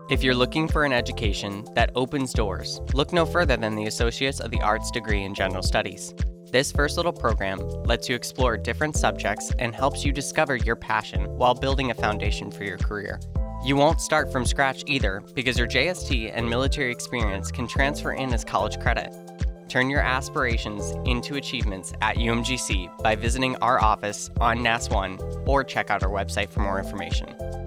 If you're looking for an education that opens doors, look no further than the Associates of the Arts degree in General Studies. This versatile program lets you explore different subjects and helps you discover your passion while building a foundation for your career. You won't start from scratch either because your JST and military experience can transfer in as college credit. Turn your aspirations into achievements at UMGC by visiting our office on NAS 1 or check out our website for more information.